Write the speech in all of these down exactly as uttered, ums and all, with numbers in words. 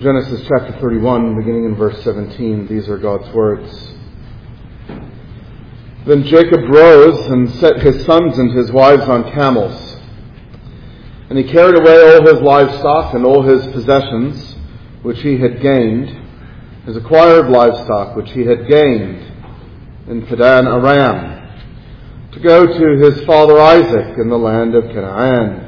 Genesis chapter thirty-one, beginning in verse seventeen, these are God's words. Then Jacob rose and set his sons and his wives on camels. And he carried away all his livestock and all his possessions, which he had gained, his acquired livestock, which he had gained in Padan Aram, to go to his father Isaac in the land of Canaan.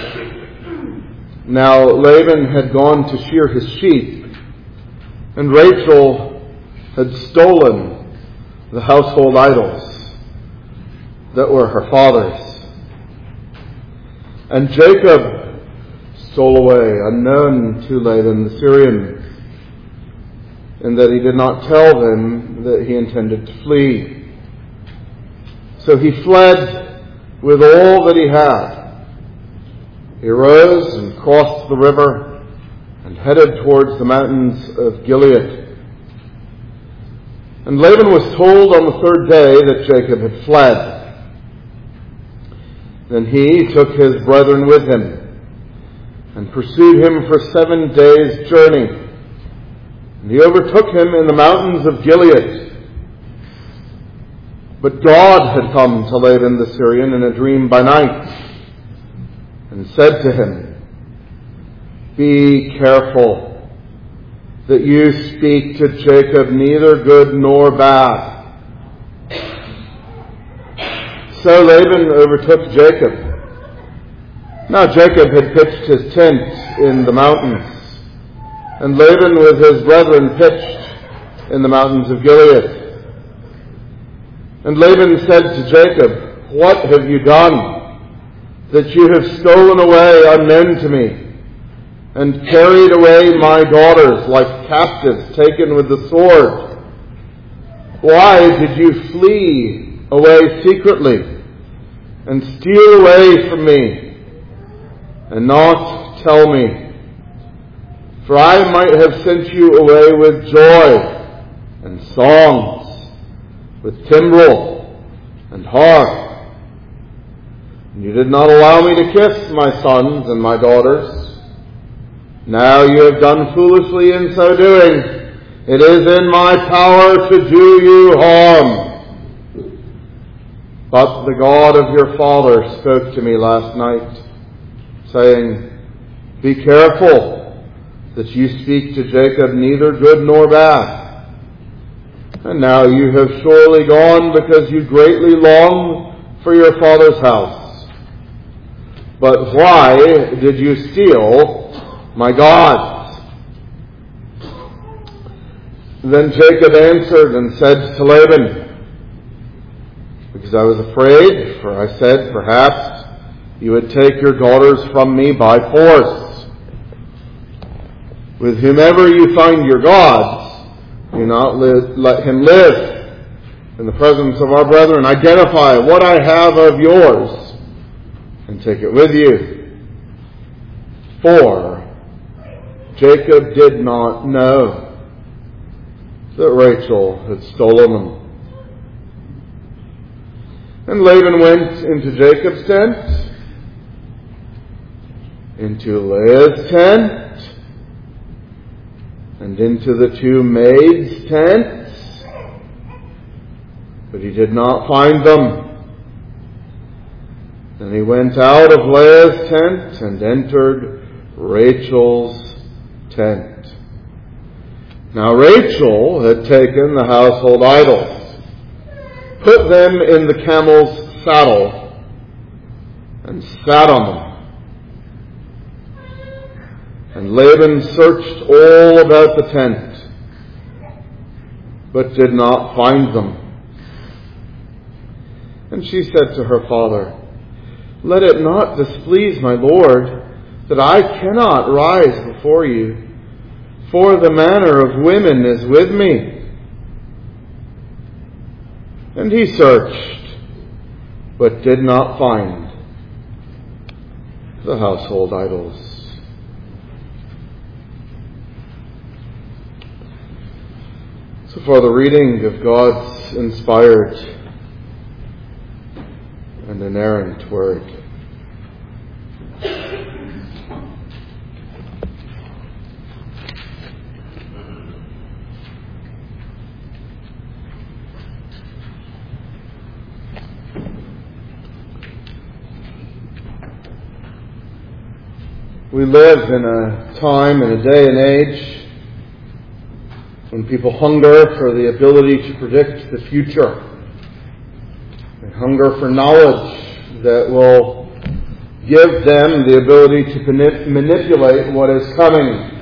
Now Laban had gone to shear his sheep, and Rachel had stolen the household idols that were her father's. And Jacob stole away, unknown to Laban the Syrian, in that he did not tell them that he intended to flee. So he fled with all that he had. He arose and crossed the river and headed towards the mountains of Gilead. And Laban was told on the third day that Jacob had fled. Then he took his brethren with him and pursued him for seven days' journey. And he overtook him in the mountains of Gilead. But God had come to Laban the Syrian in a dream by night, and said to him, "Be careful that you speak to Jacob neither good nor bad." So Laban overtook Jacob. Now Jacob had pitched his tent in the mountains, and Laban with his brethren pitched in the mountains of Gilead. And Laban said to Jacob, "What have you done, that you have stolen away unknown to me, and carried away my daughters like captives taken with the sword? Why did you flee away secretly, and steal away from me, and not tell me? For I might have sent you away with joy and songs, with timbrel and harp. You did not allow me to kiss my sons and my daughters. Now you have done foolishly in so doing. It is in my power to do you harm. But the God of your father spoke to me last night, saying, 'Be careful that you speak to Jacob neither good nor bad.' And now you have surely gone because you greatly long for your father's house. But why did you steal my gods?" Then Jacob answered and said to Laban, "Because I was afraid, for I said, perhaps you would take your daughters from me by force. With whomever you find your gods, do not li- let him live. In the presence of our brethren, identify what I have of yours, and take it with you." For Jacob did not know that Rachel had stolen them. And Laban went into Jacob's tent, into Leah's tent, and into the two maids' tents, but he did not find them. And he went out of Leah's tent and entered Rachel's tent. Now Rachel had taken the household idols, put them in the camel's saddle, and sat on them. And Laban searched all about the tent, but did not find them. And she said to her father, "Let it not displease my lord, that I cannot rise before you, for the manner of women is with me." And he searched, but did not find the household idols. So for the reading of God's inspired and inerrant word. We live in a time and a day and age when people hunger for the ability to predict the future. They hunger for knowledge that will give them the ability to manip- manipulate what is coming.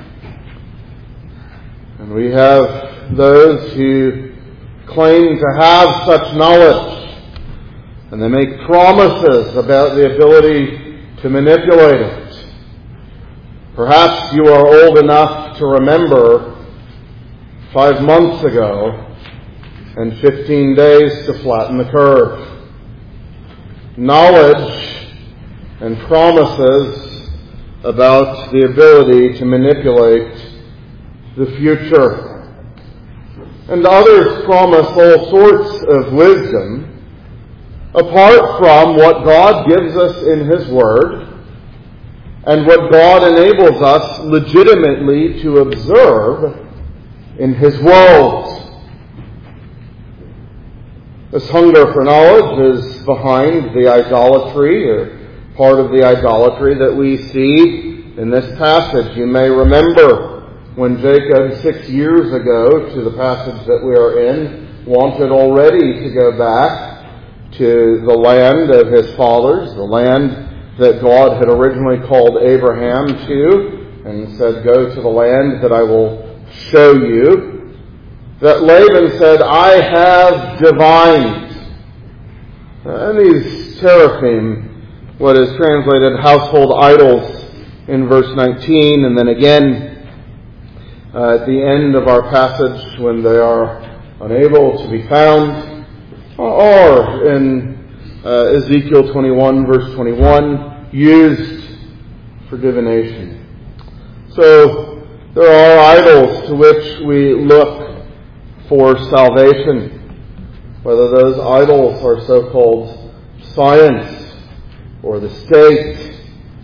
And we have those who claim to have such knowledge, and they make promises about the ability to manipulate it. Perhaps you are old enough to remember five months ago and fifteen days to flatten the curve. Knowledge and promises about the ability to manipulate the future. And others promise all sorts of wisdom apart from what God gives us in His Word and what God enables us legitimately to observe in His world. This hunger for knowledge is behind the idolatry, or part of the idolatry that we see in this passage. You may remember when Jacob, six years ago, to the passage that we are in, wanted already to go back to the land of his fathers, the land that God had originally called Abraham to, and said, go to the land that I will show you, that Laban said, I have divined. And these teraphim, what is translated household idols in verse nineteen, and then again uh, at the end of our passage when they are unable to be found, or in Uh, Ezekiel twenty-one, verse twenty-one, used for divination. So there are idols to which we look for salvation, whether those idols are so-called science or the state,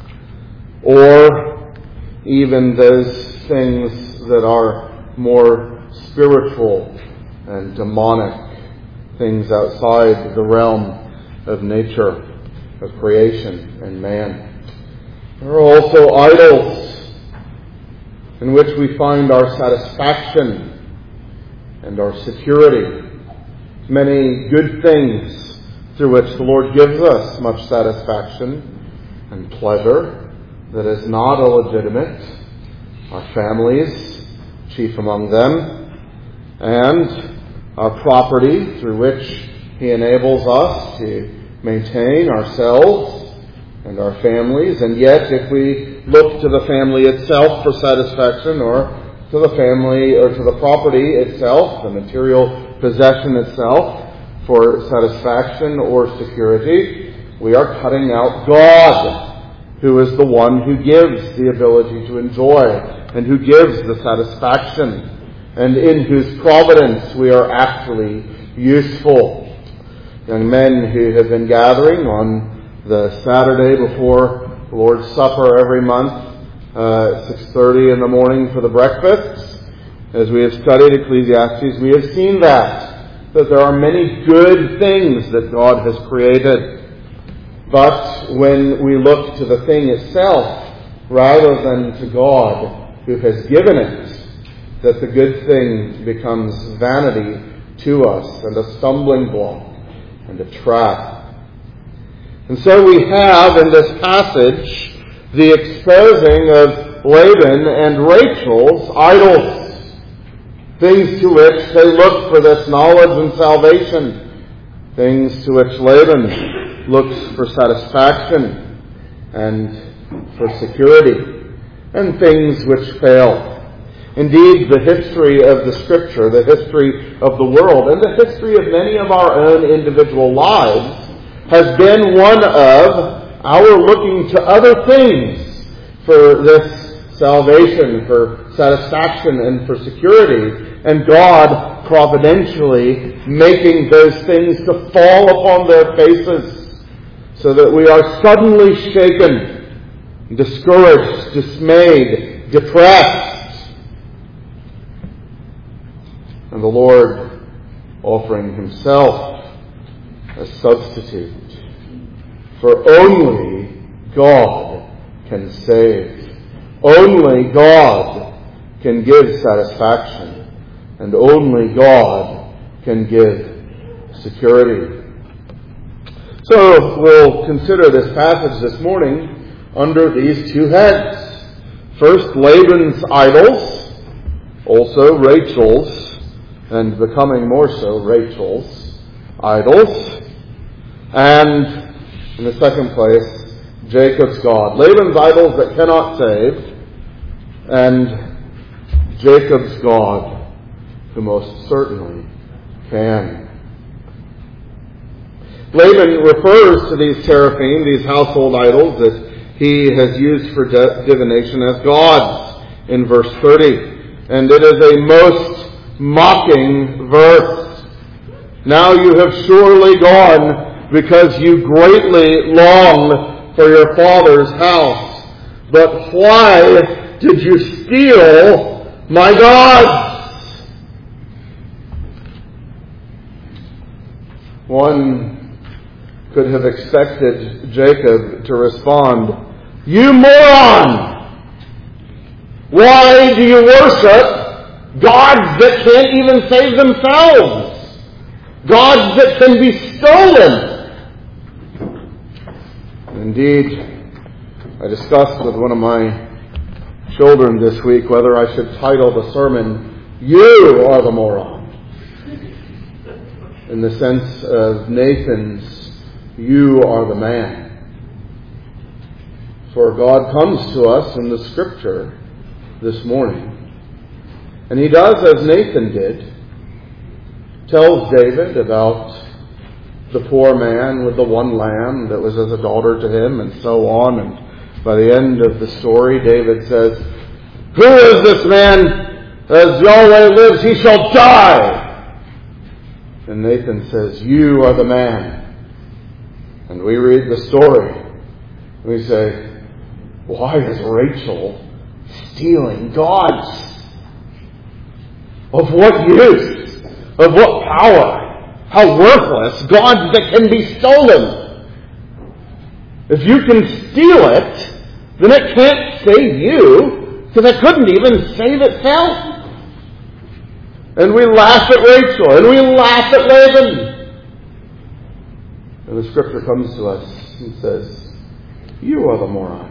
or even those things that are more spiritual and demonic, things outside the realm of nature, of creation and man. There are also idols in which we find our satisfaction and our security. Many good things through which the Lord gives us much satisfaction and pleasure that is not illegitimate. Our families, chief among them, and our property through which He enables us to maintain ourselves and our families. And yet, if we look to the family itself for satisfaction, or to the family or to the property itself, the material possession itself, for satisfaction or security, we are cutting out God, who is the one who gives the ability to enjoy and who gives the satisfaction, and in whose providence we are actually useful. Young men who have been gathering on the Saturday before the Lord's Supper every month, uh, six thirty in the morning for the breakfast, as we have studied Ecclesiastes, we have seen that, that there are many good things that God has created. But when we look to the thing itself, rather than to God who has given it, that the good thing becomes vanity to us and a stumbling block and a trap. And so we have in this passage the exposing of Laban and Rachel's idols, things to which they look for this knowledge and salvation, things to which Laban looks for satisfaction and for security, and things which fail. Indeed, the history of the Scripture, the history of the world, and the history of many of our own individual lives has been one of our looking to other things for this salvation, for satisfaction, and for security, and God providentially making those things to fall upon their faces, so that we are suddenly shaken, discouraged, dismayed, depressed, and the Lord offering Himself as substitute. For only God can save. Only God can give satisfaction, and only God can give security. So we'll consider this passage this morning under these two heads. First, Laban's idols, also Rachel's, and becoming more so Rachel's idols. And in the second place, Jacob's God. Laban's idols that cannot save, and Jacob's God, who most certainly can. Laban refers to these teraphim, these household idols that he has used for de- divination, as gods in verse thirty. And it is a most mocking verse. Now you have surely gone because you greatly long for your father's house. But why did you steal my gods? One could have expected Jacob to respond, "You moron! Why do you worship gods that can't even save themselves? Gods that can be stolen?" Indeed, I discussed with one of my children this week whether I should title the sermon, "You Are the Moron," in the sense of Nathan's, "You are the man." For God comes to us in the Scripture this morning, and He does as Nathan did, tells David about the poor man with the one lamb that was as a daughter to him, and so on. And by the end of the story, David says, "Who is this man? As Yahweh lives, he shall die." And Nathan says, "You are the man." And we read the story. We say, why is Rachel stealing gods? Of what use? Of what power? How worthless? Gods that can be stolen. If you can steal it, then it can't save you, because it couldn't even save itself. And we laugh at Rachel, and we laugh at Laban. And the Scripture comes to us and says, "You are the moron."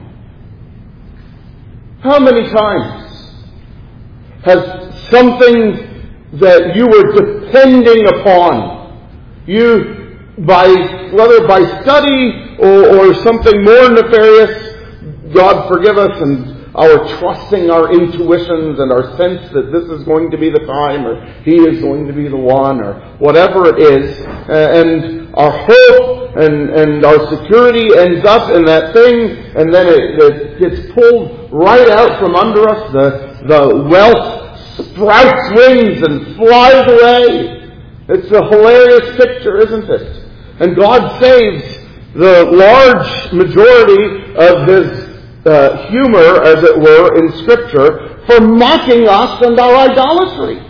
How many times has something that you were depending upon, you, by whether by study or, or something more nefarious, God forgive us, and our trusting our intuitions and our sense that this is going to be the time, or He is going to be the one, or whatever it is, and our hope and, and our security ends up in that thing, and then it, it gets pulled right out from under us. The, the wealth sprouts wings and flies away. It's a hilarious picture, isn't it? And God saves the large majority of His uh, humor, as it were, in Scripture for mocking us and our idolatry.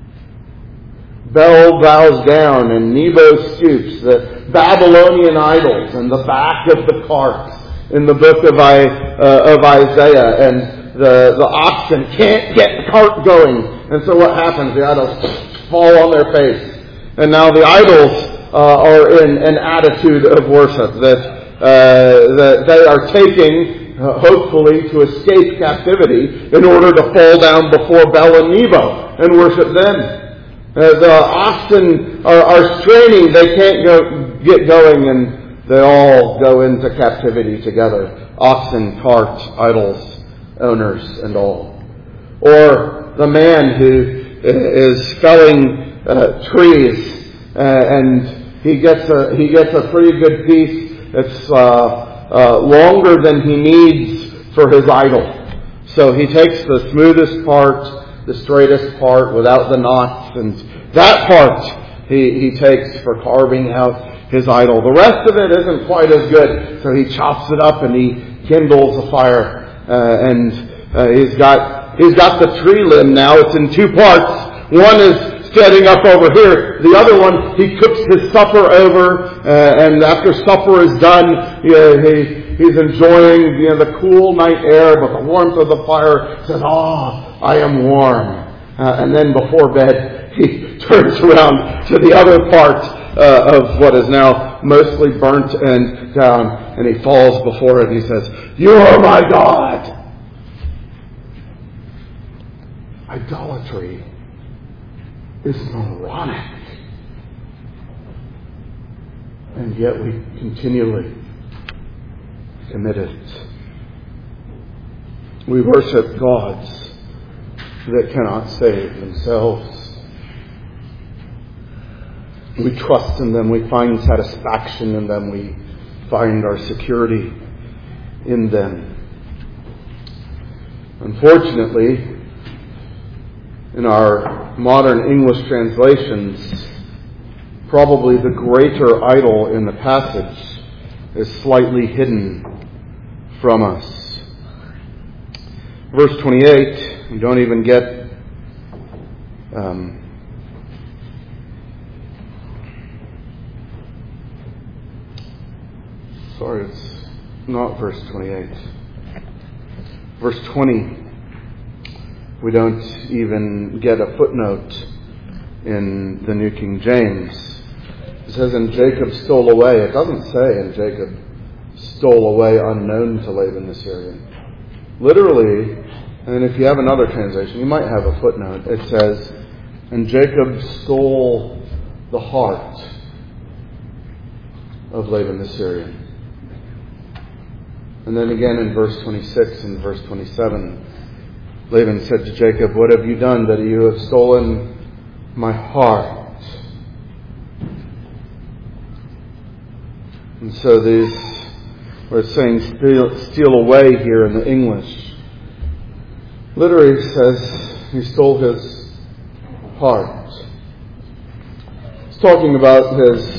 Bel bows down and Nebo stoops, the Babylonian idols, and the back of the cart in the book of, I, uh, of Isaiah, and the, the oxen can't get the cart going. And so what happens? The idols fall on their face. And now the idols uh, are in an attitude of worship that, uh, that they are taking, uh, hopefully, to escape captivity in order to fall down before Bel and Nebo and worship them. Uh, the oxen are, are straining, they can't go, get going, and they all go into captivity together. Oxen, cart, idols, owners, and all. Or the man who is felling uh, trees, uh, and he gets a he gets a pretty good piece that's uh, uh, longer than he needs for his idol. So he takes the smoothest part, the straightest part without the knots, and that part he, he takes for carving out his idol. The rest of it isn't quite as good, so he chops it up and he kindles a fire, uh, and uh, he's got he's got the tree limb now. It's in two parts. One is standing up over here. The other one, he cooks his supper over, uh, and after supper is done, you know, he, he's enjoying you know, the cool night air, but the warmth of the fire says, "Ah, I am warm." Uh, and then before bed, he turns around to the other part uh, of what is now mostly burnt and down, and he falls before it and he says, "You are my God." Idolatry is moronic. And yet we continually commit it. We worship gods that cannot save themselves. We trust in them. We find satisfaction in them. We find our security in them. Unfortunately, in our modern English translations, probably the greater idol in the passage is slightly hidden from us. Verse twenty-eight, we don't even get um, sorry, it's not verse twenty-eight. Verse twenty. We don't even get a footnote in the New King James. It says, "And Jacob stole away." It doesn't say, "And Jacob stole away unknown to Laban the Syrian." Literally, and if you have another translation, you might have a footnote. It says, "And Jacob stole the heart of Laban the Syrian." And then again in verse twenty-six and verse twenty-seven, Laban said to Jacob, "What have you done that you have stolen my heart?" And so these, we're saying steal, steal away here in the English. Literally says he stole his heart. It's talking about his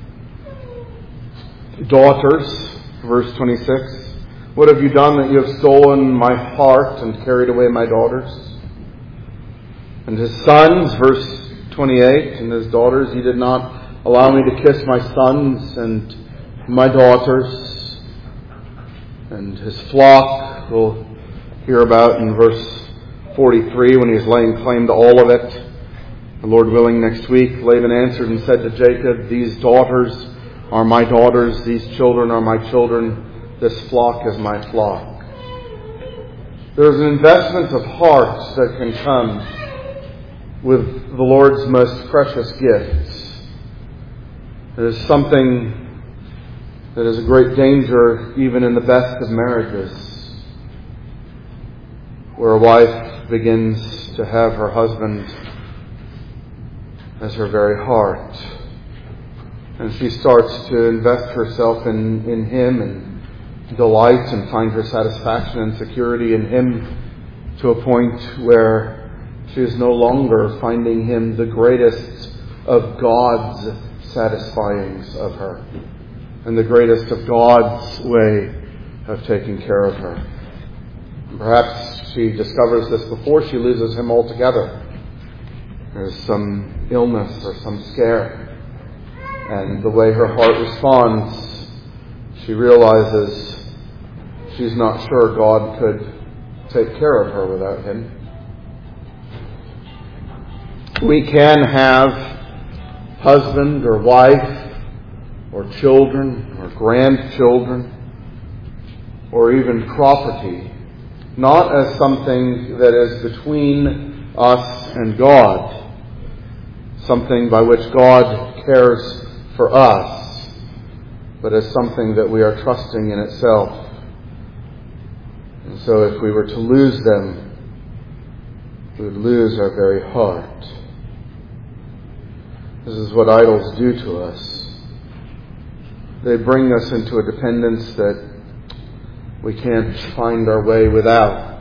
daughters, verse twenty-six. "What have you done that you have stolen my heart and carried away my daughters?" And his sons, verse twenty-eight, and his daughters, "He did not allow me to kiss my sons and my daughters." And his flock, we'll hear about in verse forty-three when he's laying claim to all of it. The Lord willing, next week, Laban answered and said to Jacob, "These daughters are my daughters, these children are my children, this flock is my flock." There's an investment of heart that can come with the Lord's most precious gifts. It is something that is a great danger even in the best of marriages, where a wife begins to have her husband as her very heart. And she starts to invest herself in, in him and delight and find her satisfaction and security in him to a point where she is no longer finding him the greatest of God's satisfyings of her and the greatest of God's way of taking care of her. Perhaps she discovers this before she loses him altogether. There's some illness or some scare, and the way her heart responds, she realizes she's not sure God could take care of her without him. We can have husband or wife or children or grandchildren or even property, not as something that is between us and God, something by which God cares for us, but as something that we are trusting in itself. And so if we were to lose them, we would lose our very heart. This is what idols do to us. They bring us into a dependence that we can't find our way without.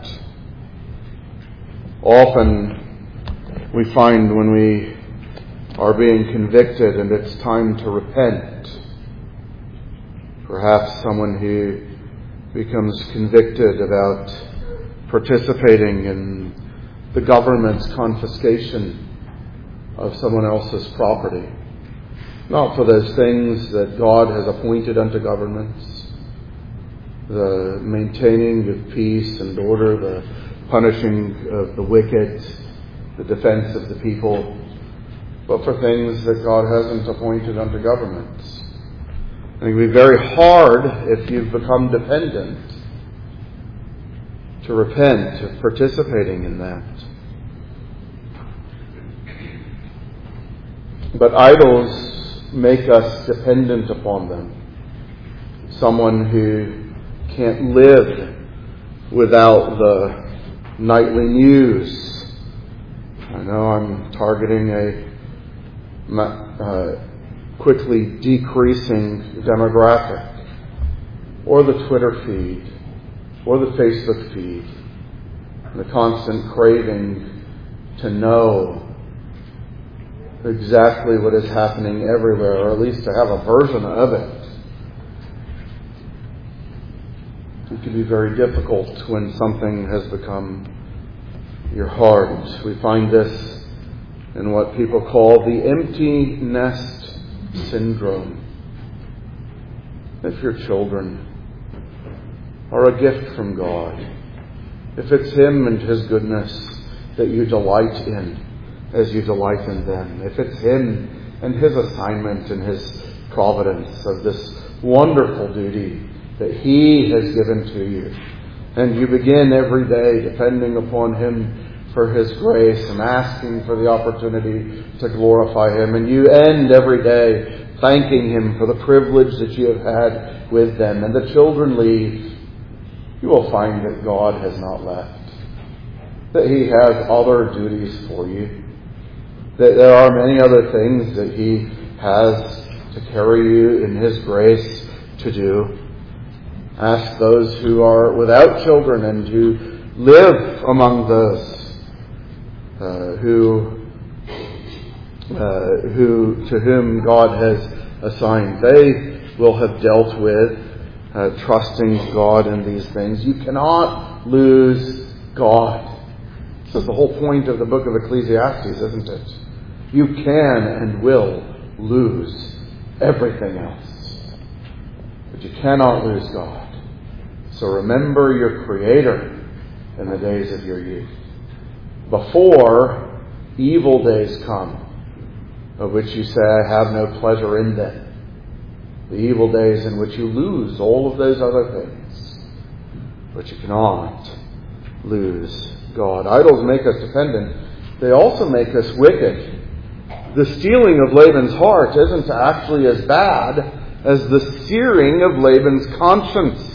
Often we find when we are being convicted and it's time to repent, perhaps someone who becomes convicted about participating in the government's confiscation of someone else's property. Not for those things that God has appointed unto governments, the maintaining of peace and order, the punishing of the wicked, the defense of the people, but for things that God hasn't appointed unto governments. It can be very hard if you've become dependent to repent of participating in that. But idols make us dependent upon them. Someone who can't live without the nightly news. I know I'm targeting a uh, quickly decreasing demographic, or the Twitter feed, or the Facebook feed, the constant craving to know exactly what is happening everywhere, or at least to have a version of it. It can be very difficult when something has become your heart. We find this in what people call the empty nest syndrome. If your children are a gift from God, if it's Him and His goodness that you delight in as you delight in them, if it's Him and His assignment and His providence of this wonderful duty that He has given to you, and you begin every day depending upon Him for His grace and asking for the opportunity to glorify Him, and you end every day thanking Him for the privilege that you have had with them, and the children leave, you will find that God has not left, that He has other duties for you, that there are many other things that He has to carry you in His grace to do. Ask those who are without children and who live among those uh, who, uh, who to whom God has assigned. They will have dealt with uh, trusting God in these things. You cannot lose God. This is the whole point of the book of Ecclesiastes, isn't it? You can and will lose everything else, but you cannot lose God. So remember your Creator in the days of your youth, before evil days come, of which you say, I have no pleasure in them. The evil days in which you lose all of those other things, but you cannot lose God. Idols make us dependent. They also make us wicked. The stealing of Laban's heart isn't actually as bad as the searing of Laban's conscience.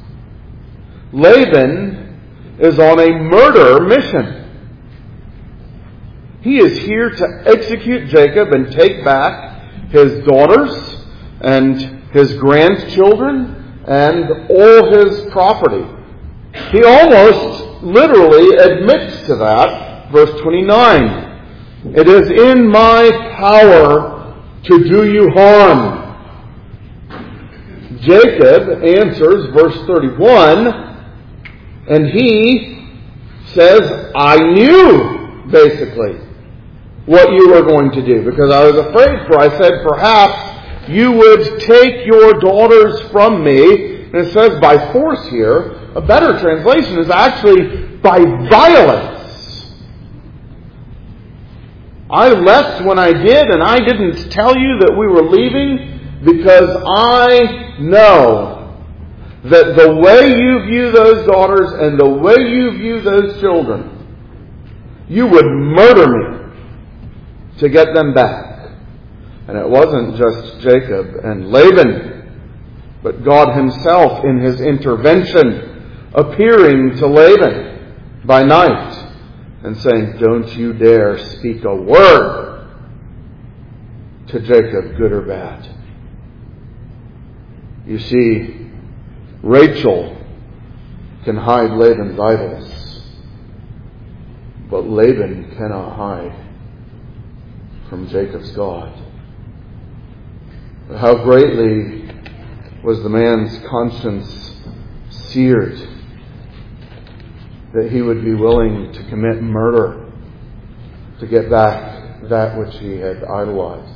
Laban is on a murder mission. He is here to execute Jacob and take back his daughters and his grandchildren and all his property. He almost literally admits to that. Verse twenty-nine. It is in my power to do you harm. Jacob answers, verse thirty-one, and he says, I knew, basically, what you were going to do, because I was afraid, for I said, perhaps you would take your daughters from me. And it says by force here. A better translation is actually by violence. I left when I did, and I didn't tell you that we were leaving because I know that the way you view those daughters and the way you view those children, you would murder me to get them back. And it wasn't just Jacob and Laban, but God Himself in His intervention, appearing to Laban by night and saying, don't you dare speak a word to Jacob, good or bad. You see, Rachel can hide Laban's idols, but Laban cannot hide from Jacob's God. How greatly was the man's conscience seared that he would be willing to commit murder to get back that which he had idolized.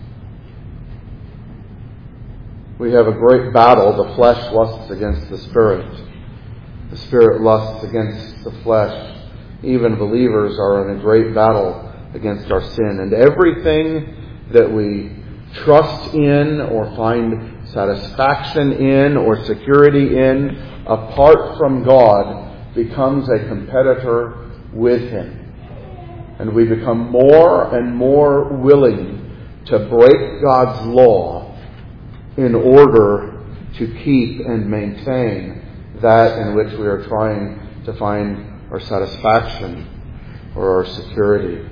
We have a great battle. The flesh lusts against the Spirit. The Spirit lusts against the flesh. Even believers are in a great battle against our sin. And everything that we trust in or find satisfaction in or security in apart from God becomes a competitor with Him. And we become more and more willing to break God's law in order to keep and maintain that in which we are trying to find our satisfaction or our security.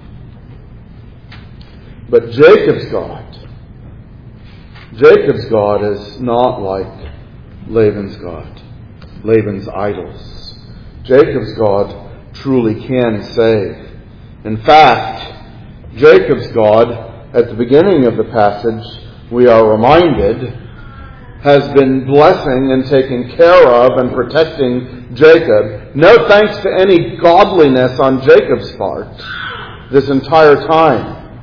But Jacob's God, Jacob's God is not like Laban's God, Laban's idols. Jacob's God truly can save. In fact, Jacob's God, at the beginning of the passage, we are reminded, has been blessing and taking care of and protecting Jacob. No thanks to any godliness on Jacob's part this entire time.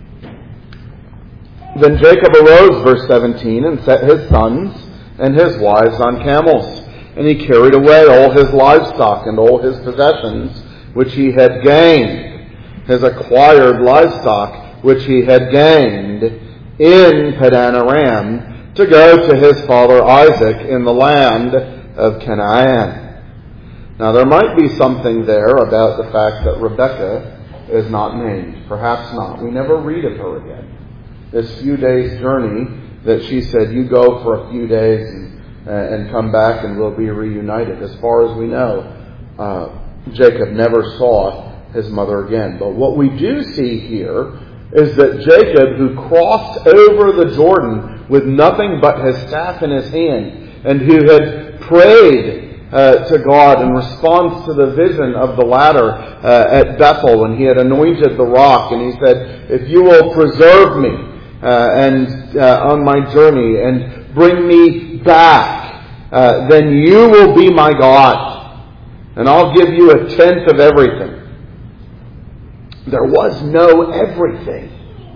Then Jacob arose, verse seventeen, and set his sons and his wives on camels. And he carried away all his livestock and all his possessions, which he had gained, his acquired livestock, which he had gained in Padan Aram, to go to his father Isaac in the land of Canaan. Now there might be something there about the fact that Rebekah is not named. Perhaps not. We never read of her again. This few days journey that she said, you go for a few days and, uh, and come back and we'll be reunited. As far as we know, uh, Jacob never saw his mother again. But what we do see here is that Jacob, who crossed over the Jordan with nothing but his staff in his hand, and who had prayed uh, to God in response to the vision of the ladder uh, at Bethel when he had anointed the rock, and he said, if you will preserve me uh, and uh, on my journey and bring me back, uh, then you will be my God, and I'll give you a tenth of everything. There was no everything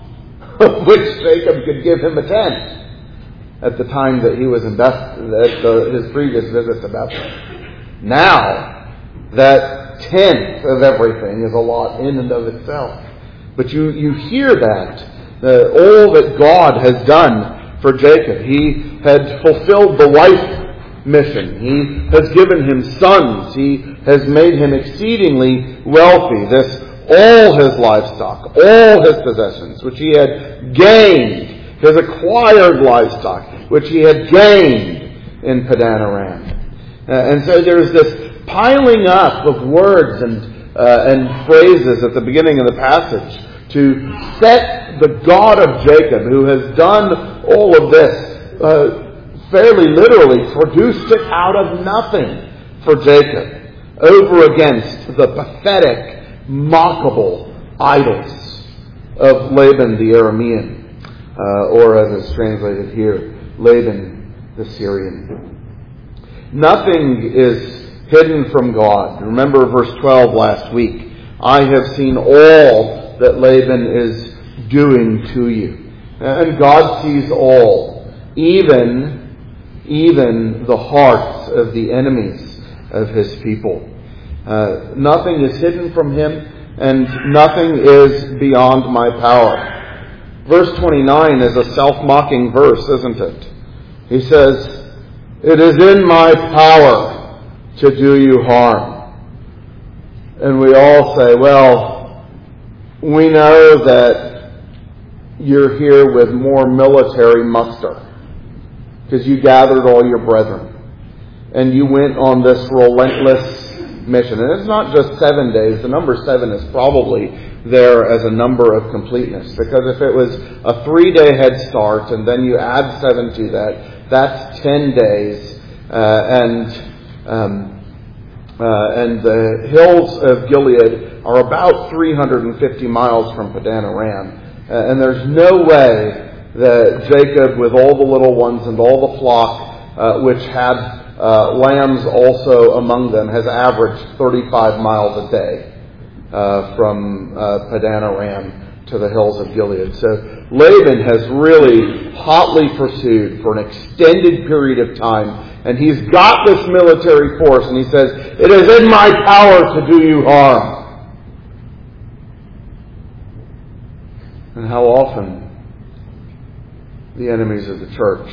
of which Jacob could give him a tenth at the time that he was in Beth, at the, his previous visit to Bethel. Now, that tenth of everything is a lot in and of itself. But you, you hear that, that all that God has done for Jacob. He had fulfilled the wife mission. He has given him sons. He has made him exceedingly wealthy. This all his livestock, all his possessions, which he had gained, his acquired livestock, which he had gained in Padan Aram. Uh, and so there's this piling up of words and uh, and phrases at the beginning of the passage to set the God of Jacob, who has done all of this, uh, fairly literally produced it out of nothing for Jacob, over against the pathetic, mockable idols of Laban the Aramean, uh, or as it's translated here, Laban the Syrian. Nothing is hidden from God. Remember verse twelve last week. I have seen all that Laban is doing to you. And God sees all, even, even the hearts of the enemies of his people. Uh, nothing is hidden from him, and nothing is beyond my power. Verse twenty-nine is a self-mocking verse, isn't it? He says, it is in my power to do you harm. And we all say, well, we know that you're here with more military muster because you gathered all your brethren and you went on this relentless mission. And it's not just seven days. The number seven is probably there as a number of completeness, because if it was a three-day head start and then you add seven to that, that's ten days. Uh, and um, uh, and the hills of Gilead are about three hundred fifty miles from Padan Aram. Uh, and there's no way that Jacob, with all the little ones and all the flock, uh, which had Uh, lambs also among them, has averaged thirty-five miles a day. uh, from uh, Padan Aram to the hills of Gilead. So Laban has really hotly pursued for an extended period of time. And he's got this military force, and he says, "It is in my power to do you harm." And how often the enemies of the church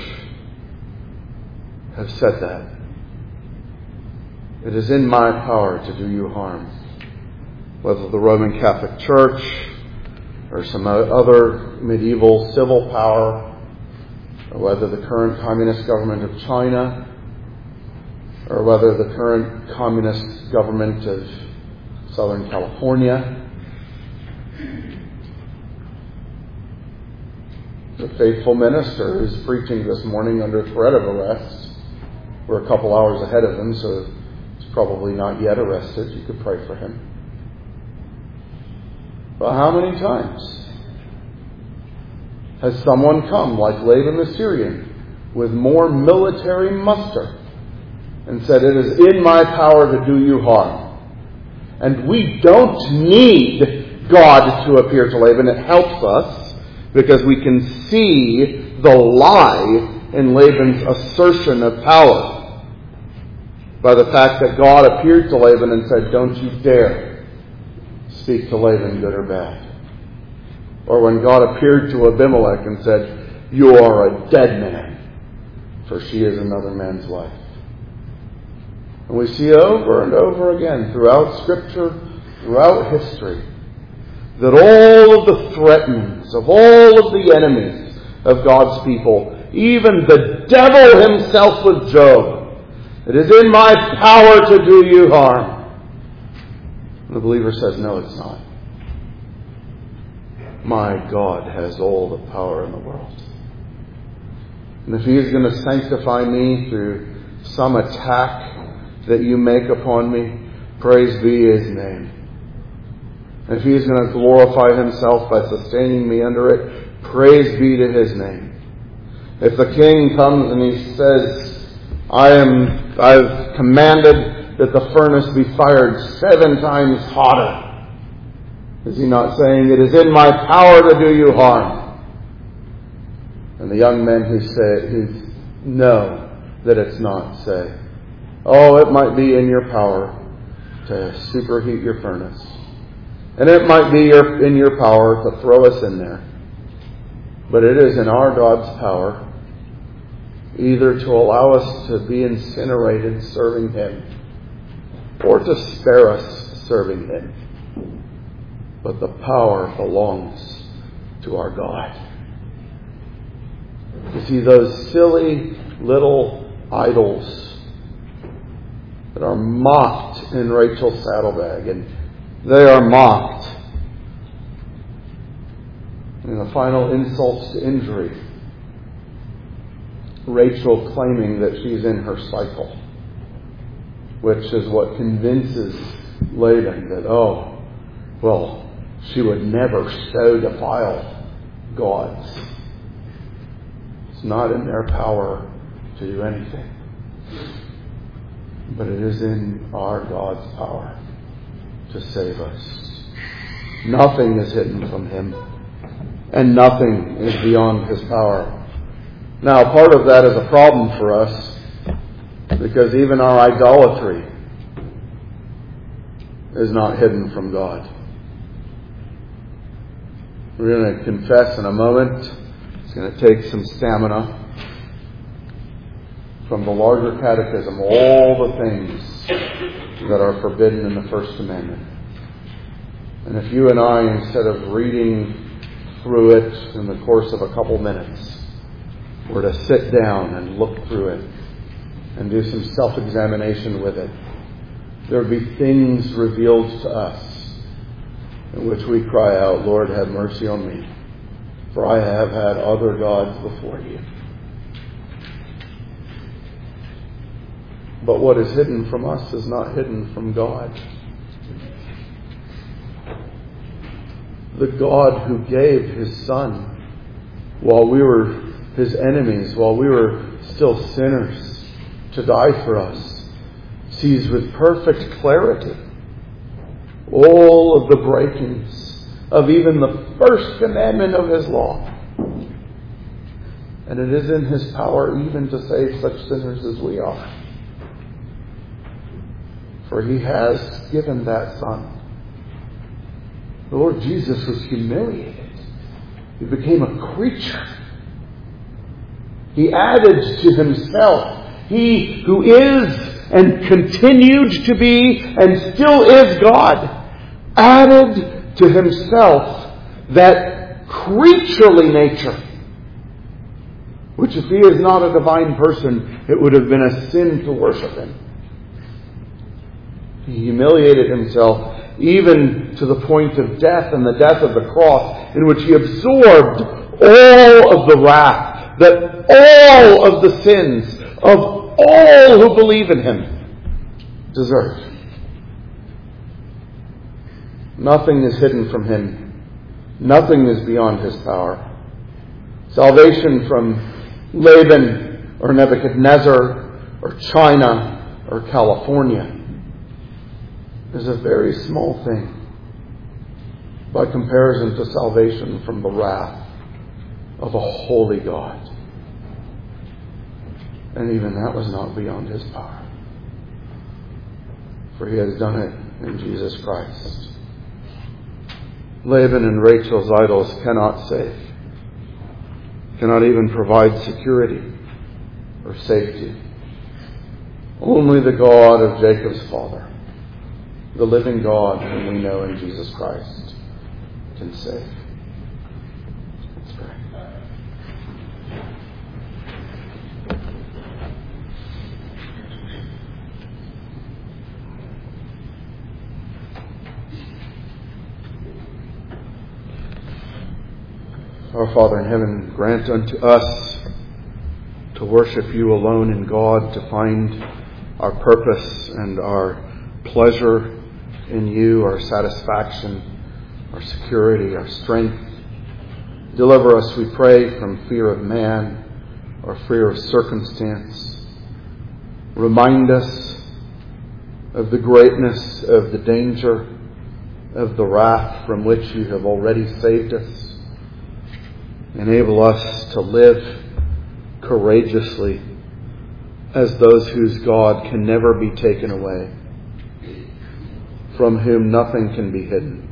have said that. It is in my power to do you harm. Whether the Roman Catholic Church or some other medieval civil power, or whether the current communist government of China, or whether the current communist government of Southern California. The faithful minister who's preaching this morning under threat of arrest. We're a couple hours ahead of him, so he's probably not yet arrested. You could pray for him. But how many times has someone come, like Laban the Syrian, with more military muster and said, "It is in my power to do you harm"? And we don't need God to appear to Laban. It helps us because we can see the lie in Laban's assertion of power by the fact that God appeared to Laban and said, "Don't you dare speak to Laban, good or bad." Or when God appeared to Abimelech and said, "You are a dead man, for she is another man's wife." And we see over and over again throughout Scripture, throughout history, that all of the threatenings of all of the enemies of God's people, even the devil himself with Job, "It is in my power to do you harm." And the believer says, "No, it's not. My God has all the power in the world. And if He is going to sanctify me through some attack that you make upon me, praise be His name. And if He is going to glorify Himself by sustaining me under it, praise be to His name. If the king comes and he says, I am, I've commanded that the furnace be fired seven times hotter, is he not saying, "It is in my power to do you harm"? And the young men who say, who know that it's not, say, "Oh, it might be in your power to superheat your furnace. And it might be your, in your power to throw us in there. But it is in our God's power either to allow us to be incinerated serving Him or to spare us serving Him. But the power belongs to our God." You see, those silly little idols that are mocked in Rachel's saddlebag, and they are mocked in the final insults to injury. Rachel claiming that she's in her cycle, which is what convinces Laban that, oh, well, she would never so defile gods. It's not in their power to do anything. But it is in our God's power to save us. Nothing is hidden from Him, and nothing is beyond His power. Now, part of that is a problem for us, because even our idolatry is not hidden from God. We're going to confess in a moment. It's going to take some stamina. From the larger catechism, all the things that are forbidden in the First Commandment. And if you and I, instead of reading through it in the course of a couple minutes, were to sit down and look through it and do some self-examination with it, there would be things revealed to us in which we cry out, "Lord, have mercy on me, for I have had other gods before you." But what is hidden from us is not hidden from God. The God who gave His Son while we were His enemies, while we were still sinners, to die for us, sees with perfect clarity all of the breakings of even the first commandment of His law. And it is in His power even to save such sinners as we are. For He has given that Son. The Lord Jesus was humiliated. He became a creature. He added to Himself. He who is and continued to be and still is God, added to Himself that creaturely nature, which if He is not a divine person, it would have been a sin to worship Him. He humiliated Himself even to the point of death and the death of the cross, in which He absorbed all of the wrath that all of the sins of all who believe in Him deserve. Nothing is hidden from Him. Nothing is beyond His power. Salvation from Laban or Nebuchadnezzar or China or California is a very small thing by comparison to salvation from the wrath of a holy God. And even that was not beyond His power. For He has done it in Jesus Christ. Laban and Rachel's idols cannot save, cannot even provide security or safety. Only the God of Jacob's father, the living God whom we know in Jesus Christ, can save. Let's pray. Our Father in heaven, grant unto us to worship You alone in God, to find our purpose and our pleasure in You, our satisfaction, our security, our strength. Deliver us, we pray, from fear of man or fear of circumstance. Remind us of the greatness of the danger of the wrath from which You have already saved us. Enable us to live courageously as those whose God can never be taken away, from whom nothing can be hidden,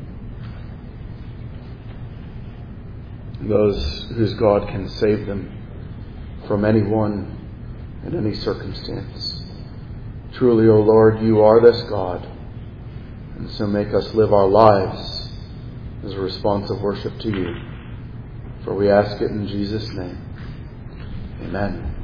those whose God can save them from anyone in any circumstance. Truly, O Lord, You are this God, and so make us live our lives as a response of worship to You. For we ask it in Jesus' name. Amen.